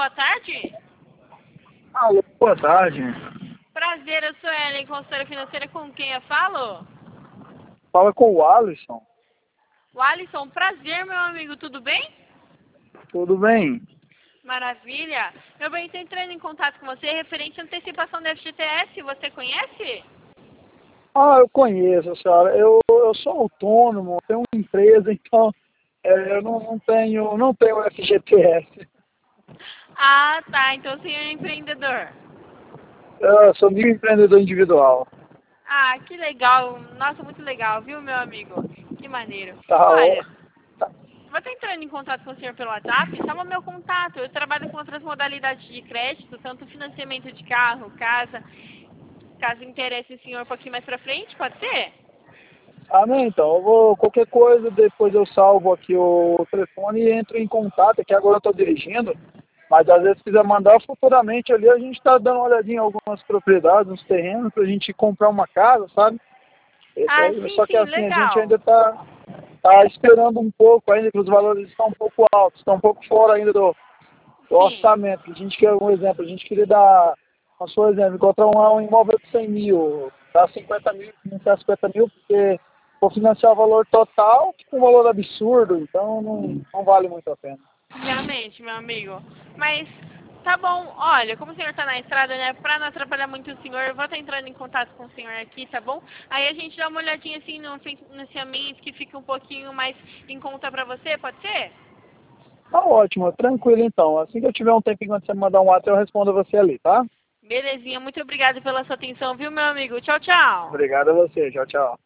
boa tarde. Alô, boa tarde. Prazer, eu sou Ellen, consultora financeira, com quem eu falo? Fala com o Alisson. O Alisson, prazer, meu amigo, tudo bem? Tudo bem? Maravilha. Meu bem, estou entrando em contato com você referente à antecipação da FGTS, você conhece? Eu conheço, senhora. Eu sou autônomo, tenho uma empresa, então eu não tenho FGTS. Ah, tá, então você é empreendedor. Eu sou microempreendedor individual. Ah, que legal, nossa, muito legal, viu, meu amigo? Que maneiro. Tá, Olha, tá. vou estar entrando em contato com o senhor pelo WhatsApp, salva meu contato. Eu trabalho com outras modalidades de crédito, tanto financiamento de carro, casa. Caso interesse o senhor um pouquinho mais pra frente, pode ser? Amém, então. Qualquer coisa, depois eu salvo aqui o telefone e entro em contato, que agora eu estou dirigindo. Mas às vezes se quiser mandar futuramente ali, a gente está dando uma olhadinha em algumas propriedades, uns terrenos, para a gente comprar uma casa, sabe? Ah, sim, Só que sim, assim, a gente legal. ainda tá esperando um pouco ainda, que os valores estão um pouco altos, estão um pouco fora ainda do Sim. orçamento. A gente quer um exemplo, a gente queria dar, a seu exemplo, encontrar um imóvel de 100 mil, dar 50 mil, financiar 50 mil, porque vou financiar o valor total, que é um valor absurdo, então não vale muito a pena. Realmente, meu amigo. Mas tá bom, olha, como o senhor tá na estrada, né? Pra não atrapalhar muito o senhor, eu vou estar entrando em contato com o senhor aqui, tá bom? Aí a gente dá uma olhadinha assim no financiamento que fica um pouquinho mais em conta pra você, pode ser? Tá ótimo, tranquilo então. Assim que eu tiver um tempinho quando você me mandar um WhatsApp, eu respondo a você ali, tá? Belezinha, muito obrigada pela sua atenção, viu, meu amigo? Tchau, tchau. Obrigado a você, tchau, tchau.